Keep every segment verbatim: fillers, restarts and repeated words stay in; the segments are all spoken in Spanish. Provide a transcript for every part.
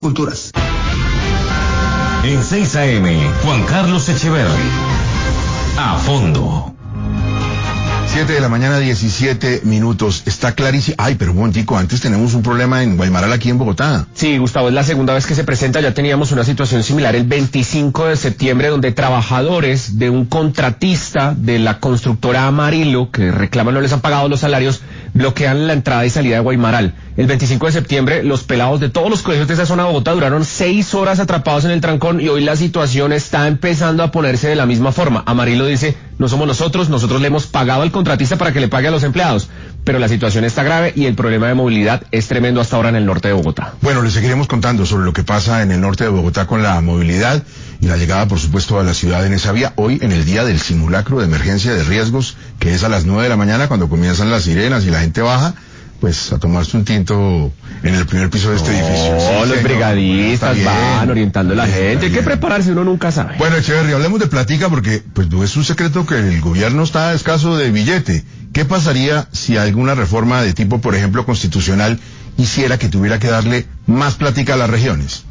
Culturas. En seis A M, Juan Carlos Echeverri. A fondo. siete de la mañana, diecisiete minutos. Está clarísimo. Ay, pero un momentico, antes tenemos un problema en Guaymaral, aquí en Bogotá. Sí, Gustavo, es la segunda vez que se presenta. Ya teníamos una situación similar el veinticinco de septiembre, donde trabajadores de un contratista de la constructora Amarillo, que reclaman no les han pagado los salarios, bloquean la entrada y salida de Guaymaral. El veinticinco de septiembre, los pelados de todos los colegios de esa zona de Bogotá duraron seis horas atrapados en el trancón, y hoy la situación está empezando a ponerse de la misma forma. Amarillo dice, no somos nosotros, nosotros le hemos pagado al contratista para que le pague a los empleados, pero la situación está grave y el problema de movilidad es tremendo hasta ahora en el norte de Bogotá. Bueno, les seguiremos contando sobre lo que pasa en el norte de Bogotá con la movilidad y la llegada, por supuesto, a la ciudad en esa vía, hoy en el día del simulacro de emergencia de riesgos, que es a las nueve de la mañana cuando comienzan las sirenas y la gente baja, pues a tomarse un tinto en el primer piso de este no, edificio. Sí, los señor, brigadistas bien, van orientando a la bien, gente, hay que prepararse, uno nunca sabe. Bueno, Echeverri, hablemos de platica porque pues no es un secreto que el gobierno está escaso de billete. ¿Qué pasaría si alguna reforma de tipo, por ejemplo, constitucional hiciera que tuviera que darle más platica a las regiones?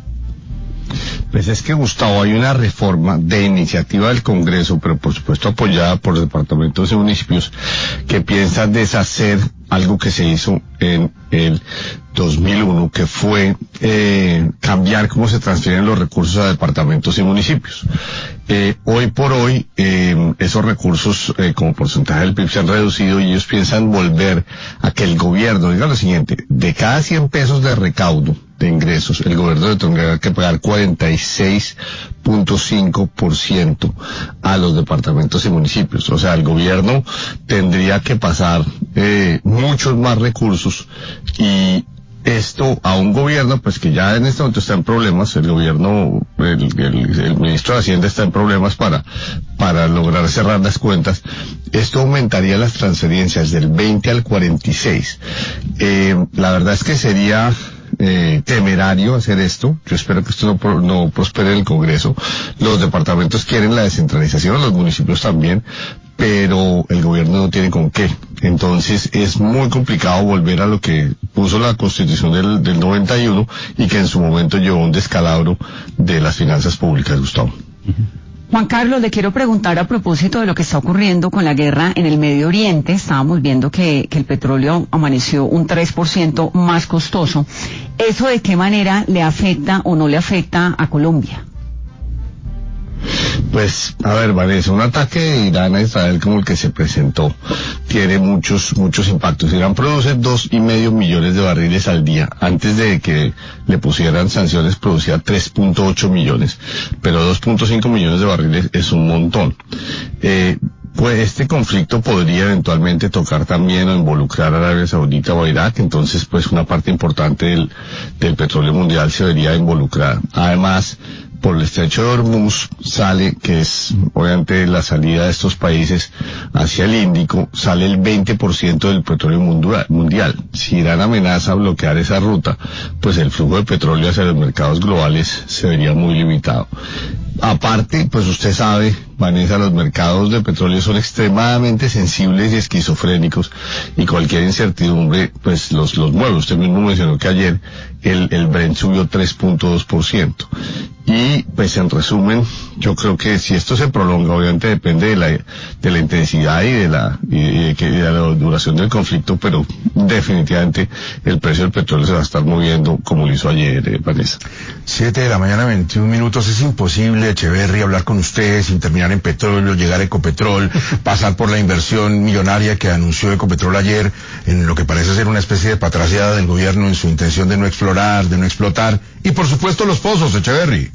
Pues es que, Gustavo, hay una reforma de iniciativa del Congreso, pero por supuesto apoyada por departamentos y municipios, que piensa deshacer algo que se hizo en el dos mil uno, que fue eh, cambiar cómo se transfieren los recursos a departamentos y municipios. Eh, hoy por hoy, eh, esos recursos eh, como porcentaje del P I B se han reducido y ellos piensan volver a que el gobierno diga lo siguiente: de cada cien pesos de recaudo de ingresos, el gobierno tendrá que pagar cuarenta y seis punto cinco por ciento a los departamentos y municipios. O sea, el gobierno tendría que pasar eh, muchos más recursos, y esto a un gobierno pues que ya en este momento está en problemas. El gobierno, el, el, el ministro de Hacienda está en problemas para para lograr cerrar las cuentas. Esto aumentaría las transferencias del veinte al cuarenta y seis. Eh, la verdad es que sería Eh, temerario hacer esto. Yo espero que esto no, pro, no prospere en el Congreso. Los departamentos quieren la descentralización, los municipios también, pero el gobierno no tiene con qué. Entonces es muy complicado volver a lo que puso la Constitución del, del noventa y uno y que en su momento llevó un descalabro de las finanzas públicas, Gustavo. Uh-huh. Juan Carlos, le quiero preguntar a propósito de lo que está ocurriendo con la guerra en el Medio Oriente. Estábamos viendo que, que el petróleo amaneció un tres por ciento más costoso. ¿Eso de qué manera le afecta o no le afecta a Colombia? Pues, a ver, Vanessa, un ataque de Irán a Israel como el que se presentó tiene muchos, muchos impactos. Irán produce dos y medio millones de barriles al día. Antes de que le pusieran sanciones producía tres punto ocho millones, pero dos punto cinco millones de barriles es un montón. Eh, Pues este conflicto podría eventualmente tocar también o involucrar a Arabia Saudita o a Irak, entonces pues una parte importante del, del petróleo mundial se vería involucrada. Además, por el estrecho de Hormuz sale, que es obviamente la salida de estos países hacia el Índico, sale el veinte por ciento del petróleo mundial. Si Irán amenaza bloquear esa ruta, pues el flujo de petróleo hacia los mercados globales se vería muy limitado. Aparte, pues usted sabe, Vanessa, los mercados de petróleo son extremadamente sensibles y esquizofrénicos, y cualquier incertidumbre pues los los mueve. Usted mismo mencionó que ayer el, el Brent subió tres punto dos por ciento. Y pues en resumen, yo creo que si esto se prolonga, obviamente depende de la de la intensidad y de la y de, y de la duración del conflicto, pero definitivamente el precio del petróleo se va a estar moviendo como lo hizo ayer, eh, Vanessa. Siete de la mañana, veintiún minutos. Es imposible, Echeverri, hablar con ustedes sin terminar en petróleo, llegar a Ecopetrol, pasar por la inversión millonaria que anunció Ecopetrol ayer en lo que parece ser una especie de patraciada del gobierno en su intención de no explorar, de no explotar, y por supuesto los pozos, Echeverri.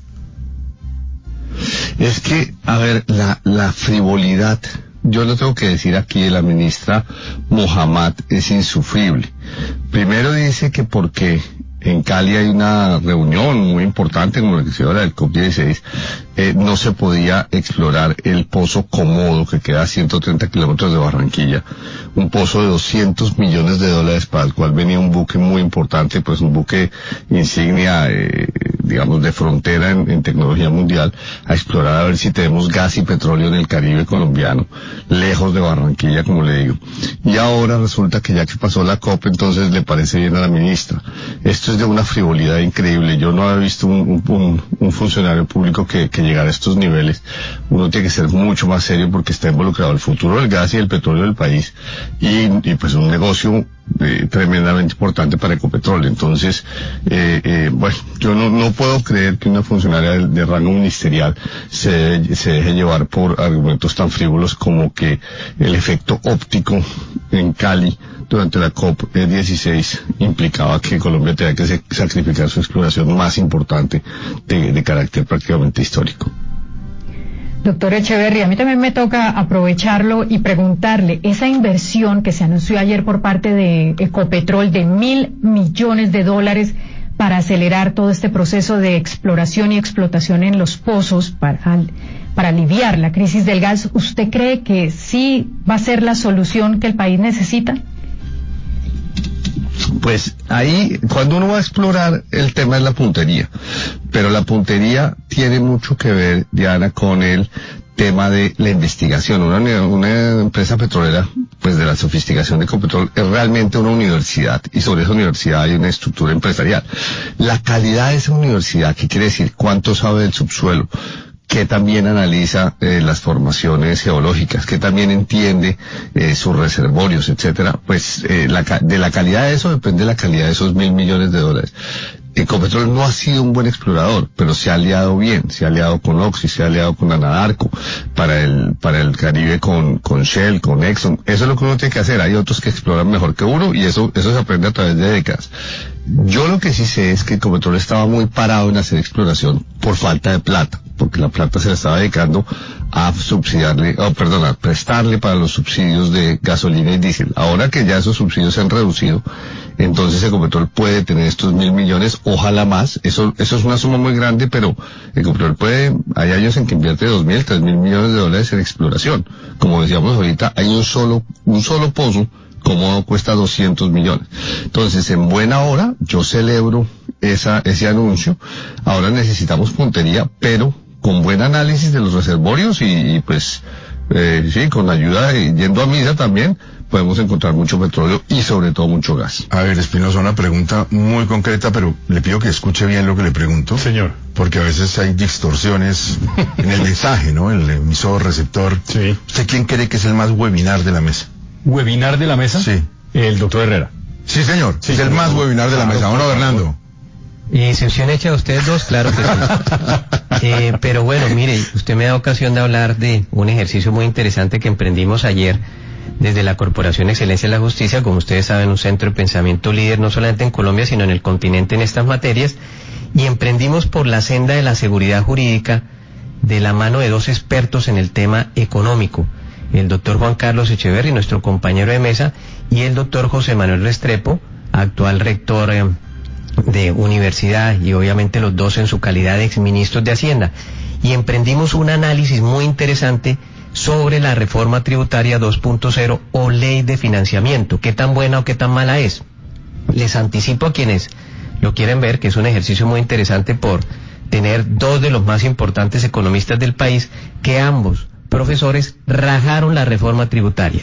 Es que, a ver, la, la frivolidad, yo lo tengo que decir aquí, de la ministra Mohammad es insufrible. Primero dice que porque en Cali hay una reunión muy importante como la que se llama el COP dieciséis, eh, no se podía explorar el pozo Comodo, que queda a ciento treinta kilómetros de Barranquilla, un pozo de doscientos millones de dólares para el cual venía un buque muy importante, pues un buque insignia eh, digamos, de frontera en, en tecnología mundial, a explorar a ver si tenemos gas y petróleo en el Caribe colombiano, lejos de Barranquilla, como le digo. Y ahora resulta que ya que pasó la COP, entonces le parece bien a la ministra. Esto es de una frivolidad increíble. Yo no había visto un, un, un funcionario público que, que llegara a estos niveles. Uno tiene que ser mucho más serio porque está involucrado el futuro del gas y el petróleo del país, y, y pues un negocio eh, tremendamente importante para Ecopetrol. Entonces, eh, eh, bueno, yo no, no puedo creer que una funcionaria de, de rango ministerial se, se deje llevar por argumentos tan frívolos como que el efecto óptico en Cali durante la COP dieciséis implicaba que Colombia tenía que sacrificar su exploración más importante de, de carácter prácticamente histórico. Doctor Echeverry, a mí también me toca aprovecharlo y preguntarle, esa inversión que se anunció ayer por parte de Ecopetrol de mil millones de dólares para acelerar todo este proceso de exploración y explotación en los pozos para, para aliviar la crisis del gas, ¿usted cree que sí va a ser la solución que el país necesita? Pues ahí, cuando uno va a explorar, el tema es la puntería, pero la puntería tiene mucho que ver, Diana, con el tema de la investigación. Una, una empresa petrolera, pues de la sofisticación de Ecopetrol, es realmente una universidad, y sobre esa universidad hay una estructura empresarial. La calidad de esa universidad, ¿qué quiere decir? ¿Cuánto sabe del subsuelo? Que también analiza eh, las formaciones geológicas, que también entiende eh, sus reservorios, etcétera. Pues eh, la, de la calidad de eso depende la calidad de esos mil millones de dólares. Ecopetrol no ha sido un buen explorador, pero se ha aliado bien, se ha aliado con Oxy, se ha aliado con Anadarko, para el, para el Caribe con, con Shell, con Exxon. Eso es lo que uno tiene que hacer. Hay otros que exploran mejor que uno, y eso, eso se aprende a través de décadas. Yo lo que sí sé es que Ecopetrol estaba muy parado en hacer exploración por falta de plata, porque la plata se la estaba dedicando a subsidiarle, oh, perdón, a prestarle para los subsidios de gasolina y diésel. Ahora que ya esos subsidios se han reducido, entonces Ecopetrol puede tener estos mil millones, ojalá más. Eso, eso es una suma muy grande, pero Ecopetrol puede, hay años en que invierte dos mil, tres mil millones de dólares en exploración. Como decíamos ahorita, hay un solo, un solo pozo, como cuesta doscientos millones. Entonces, en buena hora, yo celebro esa, ese anuncio. Ahora necesitamos puntería, pero con buen análisis de los reservorios y, y pues, eh, sí, con ayuda, y yendo a misa también, podemos encontrar mucho petróleo y sobre todo mucho gas. A ver, Espinosa, una pregunta muy concreta, pero le pido que escuche bien lo que le pregunto. Señor. Porque a veces hay distorsiones en el mensaje, ¿no? El emisor, receptor. Sí. ¿Usted quién cree que es el más webinar de la mesa? ¿Webinar de la mesa? Sí. El doctor Herrera. Sí, señor. Sí, es el más webinar de la mesa. ¿O no, Bernardo? Y excepción hecha a ustedes dos, claro que sí. eh, pero bueno, mire, usted me da ocasión de hablar de un ejercicio muy interesante que emprendimos ayer desde la Corporación Excelencia de la Justicia, como ustedes saben, un centro de pensamiento líder no solamente en Colombia, sino en el continente en estas materias, y emprendimos por la senda de la seguridad jurídica de la mano de dos expertos en el tema económico, el doctor Juan Carlos Echeverry, nuestro compañero de mesa, y el doctor José Manuel Restrepo, actual rector eh, de universidad, y obviamente los dos en su calidad de exministros de Hacienda. Y emprendimos un análisis muy interesante sobre la reforma tributaria dos punto cero o ley de financiamiento, qué tan buena o qué tan mala es. Les anticipo a quienes lo quieren ver que es un ejercicio muy interesante por tener dos de los más importantes economistas del país, que ambos profesores rajaron la reforma tributaria.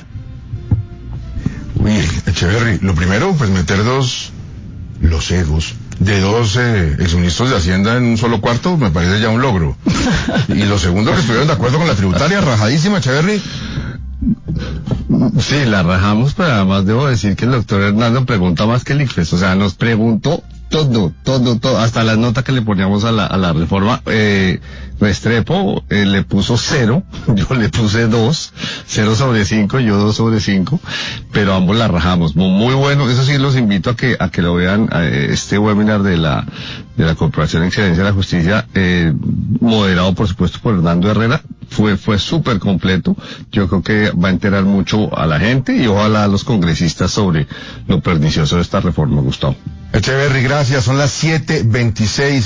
Uy, Echeverry, lo primero, pues meter dos, los egos de dos eh, exministros de Hacienda en un solo cuarto me parece ya un logro. Y lo segundo, que estuvieron de acuerdo con la tributaria, rajadísima, Echeverry. Sí, la rajamos, pero además debo decir que el doctor Hernando pregunta más que el I C F E S, o sea, nos preguntó todo, todo, todo, hasta las notas que le poníamos a la, a la reforma. eh, Restrepo eh, le puso cero, yo le puse dos, cero sobre cinco, yo dos sobre cinco, pero ambos la rajamos. Muy bueno, eso sí los invito a que, a que lo vean, eh, este webinar de la, de la Corporación Excelencia de la Justicia, eh, moderado por supuesto por Hernando Herrera, fue, fue súper completo. Yo creo que va a enterar mucho a la gente y ojalá a los congresistas sobre lo pernicioso de esta reforma, Gustavo. Echeverry, gracias, son las siete veintiséis.